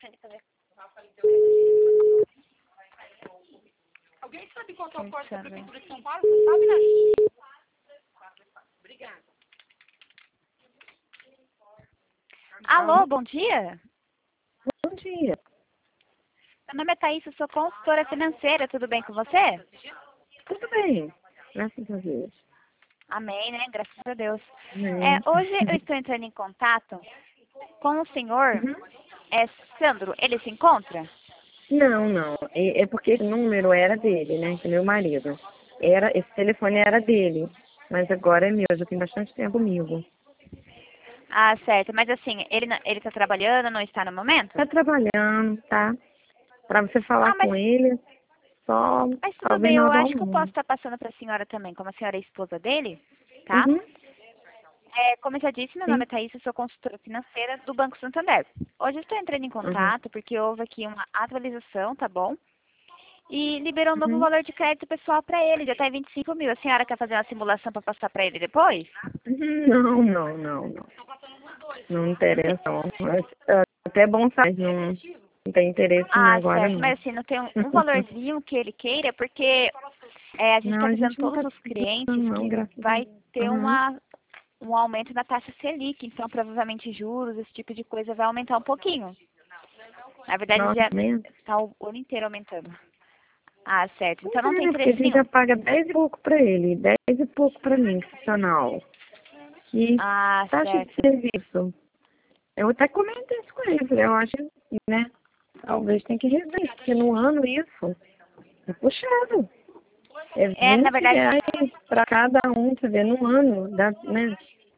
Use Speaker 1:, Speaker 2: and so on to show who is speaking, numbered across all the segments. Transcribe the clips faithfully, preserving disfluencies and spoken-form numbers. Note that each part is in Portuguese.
Speaker 1: Alguém sabe qual é o corte da Prefeitura de São Paulo? Você sabe, né? Obrigada.
Speaker 2: Alô, bom dia.
Speaker 3: Bom dia.
Speaker 2: Meu nome é Thaís, eu sou consultora financeira, tudo bem com você?
Speaker 3: Tudo bem, graças a Deus.
Speaker 2: Amém, né? Graças a Deus.
Speaker 3: Amém.
Speaker 2: É, hoje eu estou entrando em contato com o senhor
Speaker 3: Uhum.
Speaker 2: é, Sandro. Ele se encontra?
Speaker 3: Não, não. É, é porque esse número era dele, né? Que é meu marido. Era, esse telefone era dele. Mas agora é meu, já tem bastante tempo comigo.
Speaker 2: Ah, certo. Mas assim, ele não- ele está trabalhando, não está no momento?
Speaker 3: Tá trabalhando, tá? Pra você falar
Speaker 2: Ah, mas,
Speaker 3: com ele, só
Speaker 2: mas tudo
Speaker 3: talvez
Speaker 2: bem.
Speaker 3: na
Speaker 2: Eu
Speaker 3: hora do
Speaker 2: acho que eu posso
Speaker 3: almoço.
Speaker 2: estar passando para a senhora também, como a senhora é esposa dele, tá?
Speaker 3: Uhum.
Speaker 2: É, como eu já disse, meu nome
Speaker 3: Sim.
Speaker 2: é Thaís, eu sou consultora financeira do Banco Santander. Hoje eu estou entrando em
Speaker 3: Uhum.
Speaker 2: contato porque houve aqui uma atualização, tá bom? E liberou um novo
Speaker 3: Uhum.
Speaker 2: valor de crédito pessoal para ele, já está em vinte e cinco mil. A senhora quer fazer uma simulação para passar para ele depois?
Speaker 3: Uhum. Não, não, não, não. Não interessa, não. É até bom saber, não, não tem interesse
Speaker 2: Ah,
Speaker 3: agora,
Speaker 2: certo.
Speaker 3: não.
Speaker 2: Mas assim, não tem um, um valorzinho que ele queira, porque é, a gente
Speaker 3: Não,
Speaker 2: está
Speaker 3: a
Speaker 2: avisando
Speaker 3: gente não
Speaker 2: todos
Speaker 3: tá
Speaker 2: os
Speaker 3: precisando,
Speaker 2: clientes
Speaker 3: não,
Speaker 2: que
Speaker 3: graças a
Speaker 2: vai
Speaker 3: Deus.
Speaker 2: ter
Speaker 3: Uhum.
Speaker 2: uma, um aumento da taxa Selic, então provavelmente juros, esse tipo de coisa vai aumentar um pouquinho. Na verdade,
Speaker 3: Nossa,
Speaker 2: já
Speaker 3: mesmo?
Speaker 2: está o ano inteiro aumentando. Ah, certo. Então
Speaker 3: Não
Speaker 2: não
Speaker 3: é,
Speaker 2: tem
Speaker 3: né? Porque a
Speaker 2: interesse
Speaker 3: gente já
Speaker 2: nenhum.
Speaker 3: paga dez e pouco pra ele, dez e pouco pra mim, funcional. E
Speaker 2: Ah,
Speaker 3: taxa de
Speaker 2: certo.
Speaker 3: serviço. Eu até comentei isso com ele, falei, eu acho, né? Talvez tenha que rever, porque no ano isso é puxado. É
Speaker 2: É, na
Speaker 3: vinte
Speaker 2: verdade,
Speaker 3: reais pra cada um, você vê, no ano, dá, né?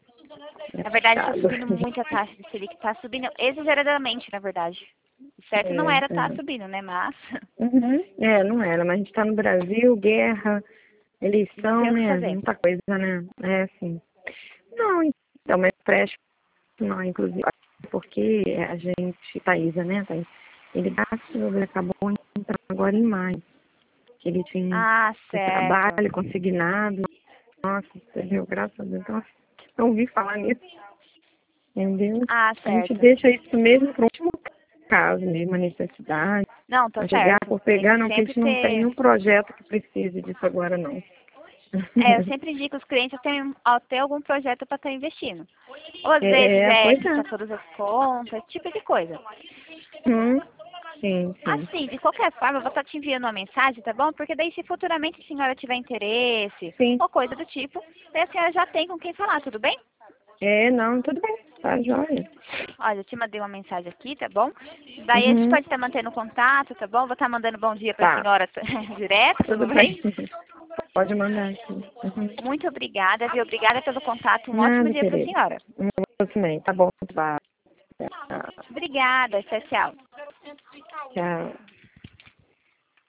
Speaker 3: É
Speaker 2: na verdade está
Speaker 3: puxado.
Speaker 2: subindo muito a taxa de Selic. Está subindo exageradamente, na verdade. O certo não
Speaker 3: É,
Speaker 2: era estar
Speaker 3: é.
Speaker 2: subindo, né? Mas
Speaker 3: Uhum. É, não era, mas a gente tá no Brasil, guerra,
Speaker 2: não
Speaker 3: eleição,
Speaker 2: tem o que
Speaker 3: né?
Speaker 2: fazer.
Speaker 3: Muita coisa, né? É assim. Não, então, mas preste não, inclusive, porque a gente, Thaisa, né, Thaís? Ele gastou, ele acabou entrando agora em maio. Que ele tinha
Speaker 2: Ah,
Speaker 3: um
Speaker 2: certo.
Speaker 3: trabalho consignado. Nossa, entendeu? Graças a Deus. Então, não ouvi falar nisso, entendeu?
Speaker 2: Ah,
Speaker 3: A gente
Speaker 2: certo.
Speaker 3: deixa isso mesmo para o último caso, mesmo, a necessidade.
Speaker 2: Não, tá
Speaker 3: Não chegar
Speaker 2: certo.
Speaker 3: por
Speaker 2: Tem
Speaker 3: pegar,
Speaker 2: que
Speaker 3: não, que a
Speaker 2: sempre
Speaker 3: gente não tem
Speaker 2: ter.
Speaker 3: nenhum projeto que precise disso agora, não.
Speaker 2: É, eu sempre indico os clientes terem até algum projeto para estar investindo. Ou às vezes
Speaker 3: É,
Speaker 2: é
Speaker 3: pois
Speaker 2: quitar
Speaker 3: é.
Speaker 2: todas as contas, esse tipo de coisa.
Speaker 3: Hum, sim, sim.
Speaker 2: Assim, de qualquer forma, eu vou estar te enviando uma mensagem, tá bom? Porque daí se futuramente a senhora tiver interesse
Speaker 3: Sim.
Speaker 2: ou coisa do tipo, daí a senhora já tem com quem falar, tudo bem?
Speaker 3: É, não, tudo bem. Tá jóia.
Speaker 2: Olha, eu te mandei uma mensagem aqui, tá bom? Daí a gente
Speaker 3: Uhum.
Speaker 2: pode estar mantendo contato, tá bom? Vou estar mandando bom dia pra
Speaker 3: Tá,
Speaker 2: senhora direto,
Speaker 3: tudo
Speaker 2: tudo
Speaker 3: bem.
Speaker 2: bem?
Speaker 3: Pode mandar aqui. Uhum.
Speaker 2: Muito obrigada, viu? Obrigada pelo contato. Um ótimo
Speaker 3: Nada,
Speaker 2: dia pra
Speaker 3: querido.
Speaker 2: senhora.
Speaker 3: Eu também. Tá bom. Tá. Tchau.
Speaker 2: Obrigada, tchau, tchau.
Speaker 3: Tchau.